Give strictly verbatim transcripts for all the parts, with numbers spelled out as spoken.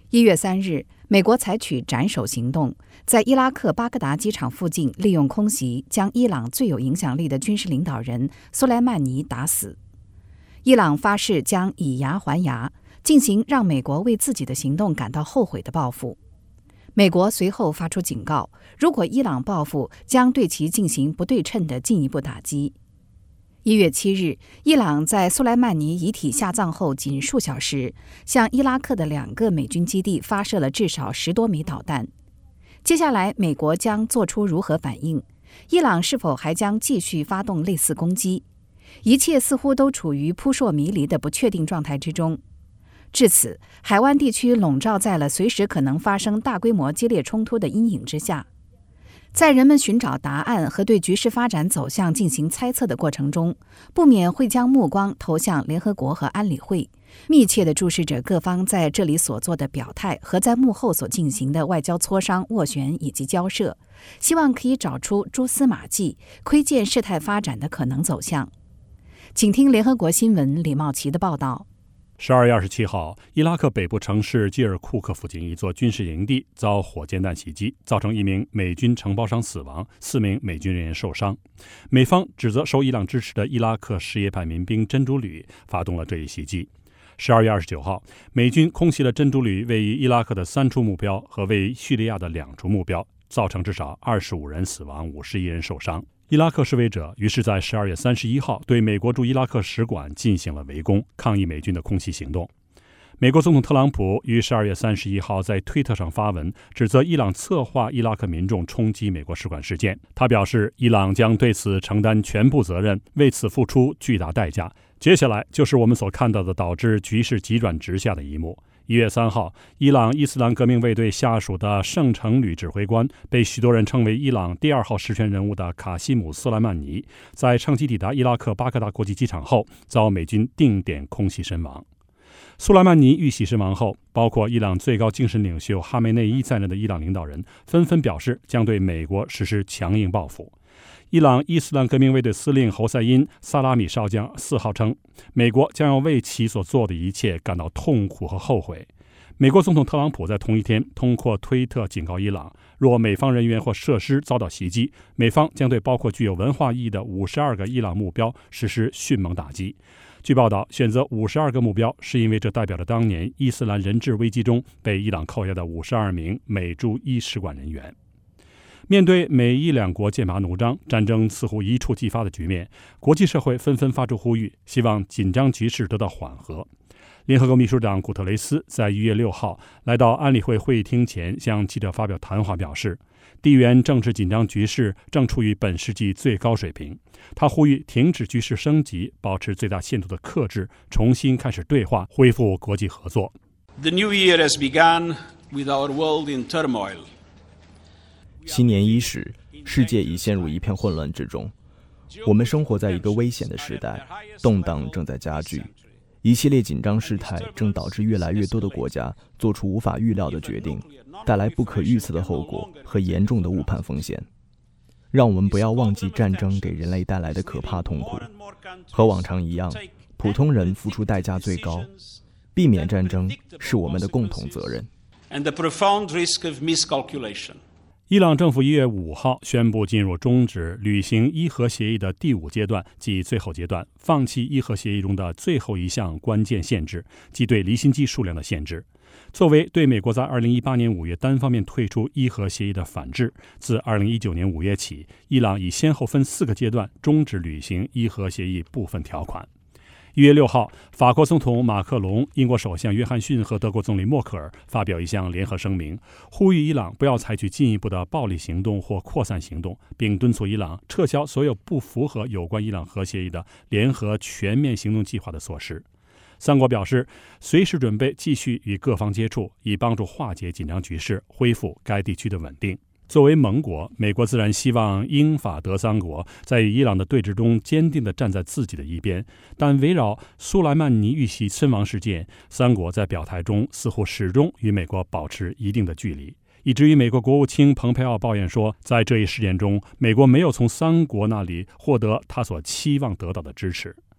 一月三日，美国采取斩首行动，在伊拉克巴格达机场附近利用空袭将伊朗最有影响力的军事领导人苏莱曼尼打死。伊朗发誓将以牙还牙，进行让美国为自己的行动感到后悔的报复。美国随后发出警告，如果伊朗报复，将对其进行不对称的进一步打击。一月七日，伊朗在苏莱曼尼遗体下葬后仅数小时，向伊拉克的两个美军基地发射了至少十多枚导弹。接下来，美国将做出如何反应？伊朗是否还将继续发动类似攻击？一切似乎都处于扑朔迷离的不确定状态之中。至此，海湾地区笼罩在了随时可能发生大规模激烈冲突的阴影之下。在人们寻找答案和对局势发展走向进行猜测的过程中，不免会将目光投向联合国和安理会，密切地注视着各方在这里所做的表态和在幕后所进行的外交磋商、斡旋以及交涉，希望可以找出蛛丝马迹，窥见事态发展的可能走向。请听联合国新闻李茂奇的报道。 十二月二十七号，伊拉克北部城市基尔库克附近一座军事营地遭火箭弹袭击，造成一名美军承包商死亡，四名美军人员受伤。美方指责受伊朗支持的伊拉克什叶派民兵真主旅发动了这一袭击。十二月二十九号，美军空袭了真主旅位于伊拉克的三处目标和位于叙利亚的两处目标，造成至少二十五人死亡，五十一人受伤。伊拉克示威者于是在十二月三十一号对美国驻伊拉克使馆进行了围攻，抗议美军的空袭行动。美国总统特朗普于十二月三十一号在推特上发文，指责伊朗策划伊拉克民众冲击美国使馆事件。他表示，伊朗将对此承担全部责任，为此付出巨大代价。接下来就是我们所看到的导致局势急转直下的一幕。一月三号，伊朗伊斯兰革命卫队下属的圣城旅指挥官，被许多人称为伊朗第二号实权人物的卡西姆·苏莱曼尼，在乘机抵达伊拉克巴格达国际机场后，遭美军定点空袭身亡。苏莱曼尼遇袭身亡后，包括伊朗最高精神领袖哈梅内伊在内的伊朗领导人纷纷表示将对美国实施强硬报复。伊朗伊斯兰革命卫队司令侯赛因·萨拉米少将四号称，美国将要为其所做的一切感到痛苦和后悔。美国总统特朗普在同一天通过推特警告伊朗，若美方人员或设施遭到袭击，美方将对包括具有文化意义的五十二个伊朗目标实施迅猛打击。据报道，选择五十二个目标是因为这代表了当年伊斯兰人质危机中被伊朗扣押的五十二名美驻伊使馆人员。面对美伊两国剑拔弩张、战争似乎一触即发的局面，国际社会纷纷发出呼吁，希望紧张局势得到缓和。联合国秘书长古特雷斯在一月六号来到安理会会议厅前向记者发表谈话，表示地缘政治紧张局势正处于本世纪最高水平。他呼吁停止局势升级，保持最大限度的克制，重新开始对话，恢复国际合作。 The new year has begun with our world in turmoil. 新年伊始，世界已陷入一片混乱之中。我们生活在一个危险的时代，动荡正在加剧，一系列紧张事态正导致越来越多的国家做出无法预料的决定，带来不可预测的后果和严重的误判风险。让我们不要忘记战争给人类带来的可怕痛苦。和往常一样，普通人付出代价最高，避免战争是我们的共同责任。 And the profound risk of miscalculation. 伊朗政府一月五号宣布进入终止履行伊核协议的第五阶段，即最后阶段，放弃伊核协议中的最后一项关键限制，即对离心机数量的限制。作为对美国在二零一八年五月单方面退出伊核协议的反制，自二零一九年五月起，伊朗已先后分四个阶段终止履行伊核协议部分条款。一月六号，法国总统马克龙、英国首相约翰逊和德国总理默克尔发表一项联合声明，呼吁伊朗不要采取进一步的暴力行动或扩散行动，并敦促伊朗撤销所有不符合有关伊朗核协议的联合全面行动计划的措施。三国表示，随时准备继续与各方接触，以帮助化解紧张局势，恢复该地区的稳定。作为盟国，美国自然希望英法德三国在与伊朗的对峙中坚定地站在自己的一边，但围绕苏莱曼尼遇袭身亡事件，三国在表态中似乎始终与美国保持一定的距离，以至于美国国务卿蓬佩奥抱怨说，在这一事件中，美国没有从三国那里获得他所期望得到的支持。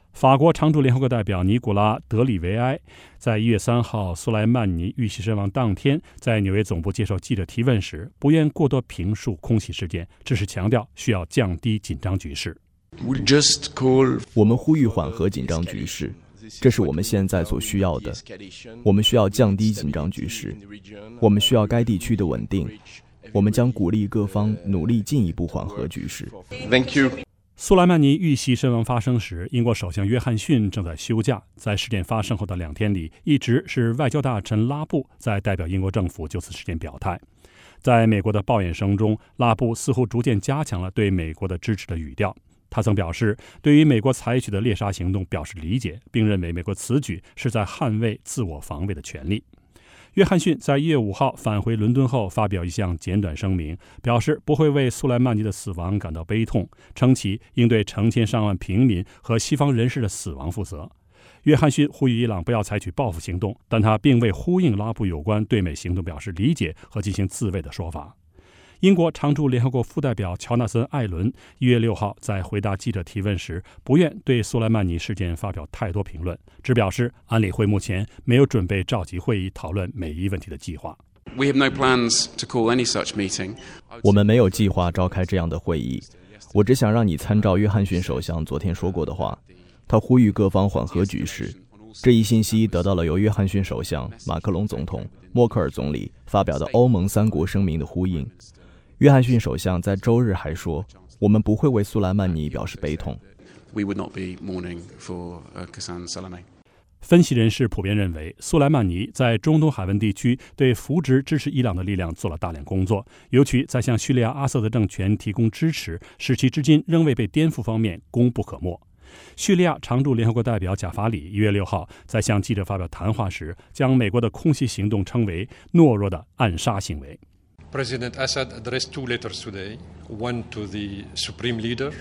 法国常驻联合国代表尼古拉·德里维埃在一月三号苏莱曼尼遇袭身亡当天，在纽约总部接受记者提问时，不愿过多评述空袭事件，只是强调需要降低紧张局势。 我们呼吁缓和紧张局势，这是我们现在所需要的。我们需要降低紧张局势，我们需要该地区的稳定。我们将鼓励各方努力进一步缓和局势。 Thank you。 苏莱曼尼遇袭身亡发生时，英国首相约翰逊正在休假。在事件发生后的两天里，一直是外交大臣拉布在代表英国政府就此事件表态。在美国的抱怨声中，拉布似乎逐渐加强了对美国的支持的语调。他曾表示，对于美国采取的猎杀行动表示理解，并认为美国此举是在捍卫自我防卫的权利。约翰逊在一月五号返回伦敦后发表一项简短声明，表示不会为苏莱曼尼的死亡感到悲痛，称其应对成千上万平民和西方人士的死亡负责。约翰逊呼吁伊朗不要采取报复行动，但他并未呼应拉布有关对美行动表示理解和进行自卫的说法。英国常驻联合国副代表乔纳森·艾伦一月六号在回答记者提问时，不愿对苏莱曼尼事件发表太多评论，只表示安理会目前没有准备召集会议讨论美伊问题的计划。 We have no plans to call any such meeting. 我们没有计划召开这样的会议。我只想让你参照约翰逊首相昨天说过的话，他呼吁各方缓和局势。这一信息得到了由约翰逊首相、马克龙总统、默克尔总理发表的欧盟三国声明的呼应。约翰逊首相在周日还说，我们不会为苏莱曼尼表示悲痛。 We would not be mourning for Qasem Soleimani. 分析人士普遍认为，苏莱曼尼在中东海湾地区对扶植支持伊朗的力量做了大量工作，尤其在向叙利亚阿萨德政权提供支持，使其至今仍未被颠覆方面功不可没。叙利亚常驻联合国代表贾法里一月六号在向记者发表谈话时，将美国的空袭行动称为懦弱的暗杀行为。 President Assad addressed two letters today, one to the supreme leader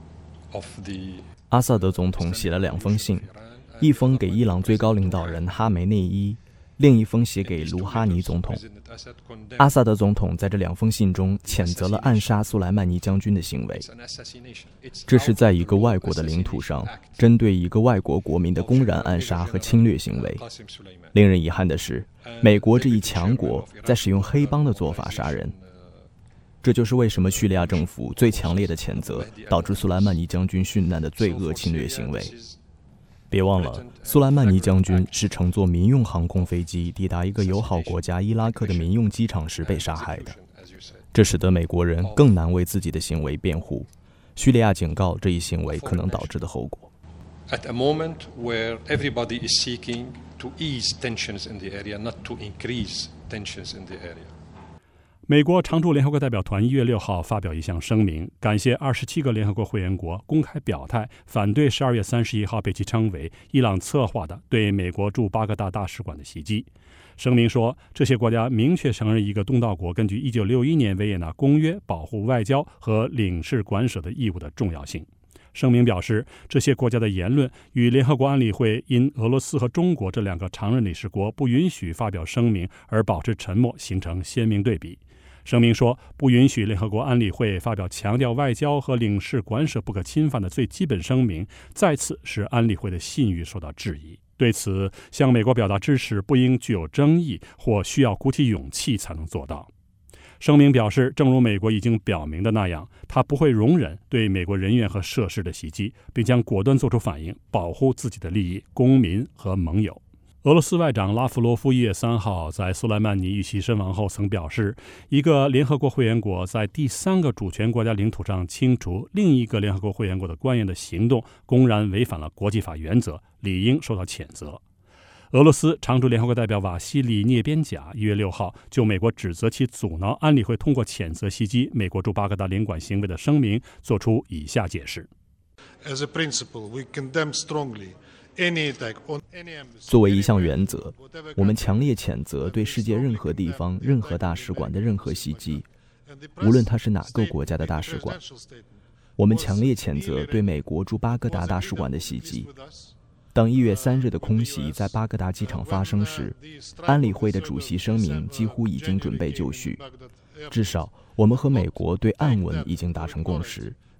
of the 阿萨德总统写了两封信，一封给伊朗最高领导人哈梅内伊，另一封写给卢哈尼总统。阿萨德总统在这两封信中谴责了暗杀苏莱曼尼将军的行为，这是在一个外国的领土上针对一个外国国民的公然暗杀和侵略行为。令人遗憾的是，美国这一强国在使用黑帮的做法杀人。这就是为什么叙利亚政府最强烈的谴责导致苏莱曼尼将军殉难的罪恶侵略行为。别忘了，苏莱曼尼将军是乘坐民用航空飞机抵达一个友好国家伊拉克的民用机场时被杀害的，这使得美国人更难为自己的行为辩护。叙利亚警告这一行为可能导致的后果。 At a moment where everybody is seeking to ease tensions in the area, not to increase tensions in the area. 美国常驻联合国代表团一月六号发表一项声明，感谢二十七个联合国会员国公开表态反对十二月三十一号被其称为伊朗策划的对美国驻巴格达大使馆的袭击。声明说，这些国家明确承认一个东道国根据一九六一年维也纳公约保护外交和领事馆舍的义务的重要性。声明表示，这些国家的言论与联合国安理会因俄罗斯和中国这两个常任理事国不允许发表声明而保持沉默形成鲜明对比。声明说，不允许联合国安理会发表强调外交和领事馆舍不可侵犯的最基本声明，再次使安理会的信誉受到质疑。对此，向美国表达支持不应具有争议，或需要鼓起勇气才能做到。声明表示，正如美国已经表明的那样，它不会容忍对美国人员和设施的袭击，并将果断做出反应，保护自己的利益、公民和盟友。俄罗斯外长拉夫罗夫一月三号在苏莱曼尼遇袭身亡后曾表示，一个联合国会员国在第三个主权国家领土上清除另一个联合国会员国的官员的行动，公然违反了国际法原则，理应受到谴责。俄罗斯常驻联合国代表瓦西里涅边贾一月六号就美国指责其阻挠安理会通过谴责袭击美国驻巴格达领馆行为的声明作出以下解释。 As a principle, we condemn strongly any attack on any embassy. 作为一项原则，我们强烈谴责对世界任何地方、任何大使馆的任何袭击，无论它是哪个国家的大使馆。我们强烈谴责对美国驻巴格达大使馆的袭击。当一月三日的空袭在巴格达机场发生时，安理会的主席声明几乎已经准备就绪。至少，我们和美国对暗文已经达成共识，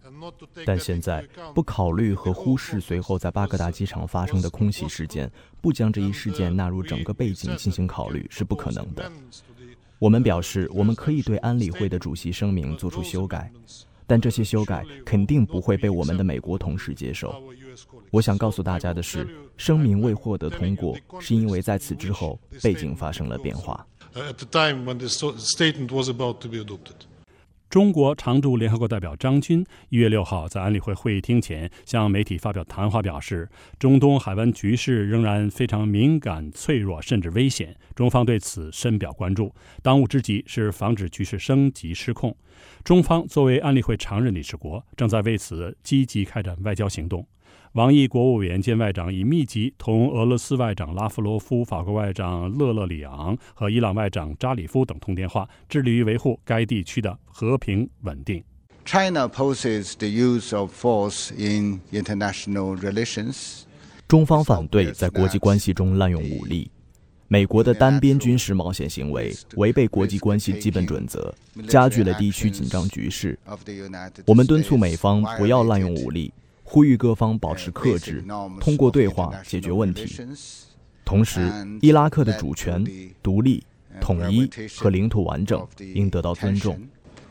但现在不考虑和忽视随后在巴格达机场发生的空袭事件，不将这一事件纳入整个背景进行考虑是不可能的。我们表示，我们可以对安理会的主席声明做出修改，但这些修改肯定不会被我们的美国同事接受。我想告诉大家的是，声明未获得通过，是因为在此之后背景发生了变化。 中国常驻联合国代表张军一月六号在安理会会议厅前向媒体发表谈话，表示中东海湾局势仍然非常敏感、脆弱，甚至危险。中方对此深表关注，当务之急是防止局势升级失控。中方作为安理会常任理事国，正在为此积极开展外交行动。王毅国务委员兼外长已密集同俄罗斯外长拉夫罗夫、法国外长勒勒里昂和伊朗外长扎里夫等通电话，致力于维护该地区的和平稳定。 China opposes the use of force in international relations. 中方反对在国际关系中滥用武力。美国的单边军事冒险行为违背国际关系基本准则，加剧了地区紧张局势。我们敦促美方不要滥用武力，呼吁各方保持克制，通过对话解决问题。同时，伊拉克的主权、独立、统一和领土完整应得到尊重。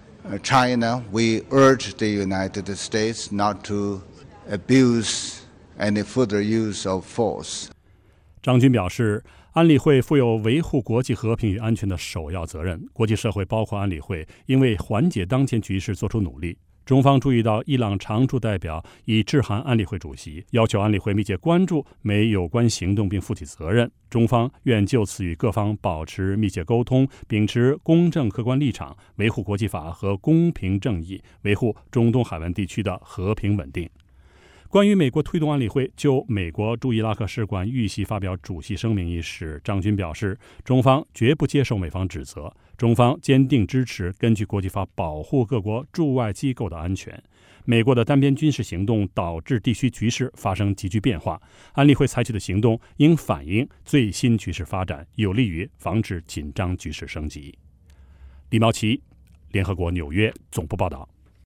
China, we urge the United States not to abuse any further use of force. 张军表示，安理会负有维护国际和平与安全的首要责任，国际社会包括安理会应为缓解当前局势做出努力。中方注意到伊朗常驻代表已致函安理会主席，要求安理会密切关注美有关行动并负起责任。中方愿就此与各方保持密切沟通，秉持公正客观立场，维护国际法和公平正义，维护中东海湾地区的和平稳定。关于美国推动安理会就美国驻伊拉克使馆遇袭发表主席声明一事，张军表示，中方绝不接受美方指责，中方坚定支持根据国际法保护各国驻外机构的安全。美国的单边军事行动导致地区局势发生急剧变化，安理会采取的行动应反映最新局势发展，有利于防止紧张局势升级。李茂奇，联合国纽约总部报道。